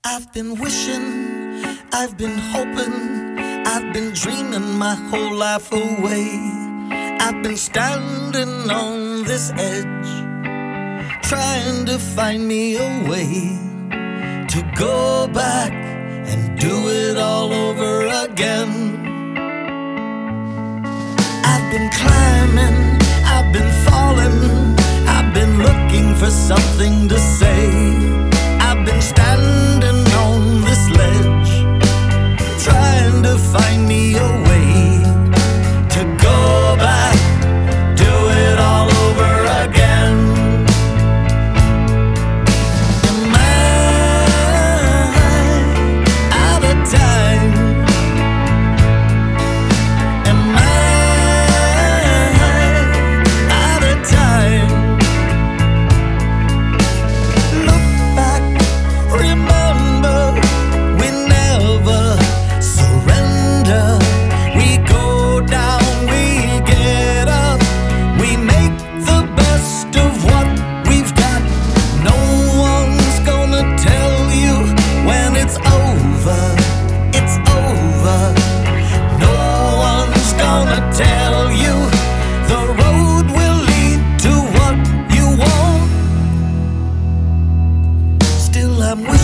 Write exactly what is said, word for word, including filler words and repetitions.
I've been wishing, I've been hoping, I've been dreaming my whole life away. I've been standing on this edge, trying to find me a way to go back and do it all over again. I've been climbing, I've been falling, I've been looking for something to say. I've been standing on this ledge, trying to find me a way to go back, do it all over again. Am I out of time? Am I out of time? Look back, remember, we never surrender. We go down, we get up, we make the best of what we've got. No one's gonna tell you when it's over, it's over. No one's gonna tell you the road will lead to what you want. Still I'm wishing